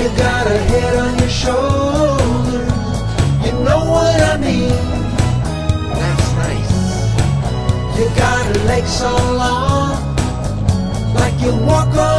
you got a head on your shoulders. You know what I mean? That's nice. You got a leg so long, like you walk on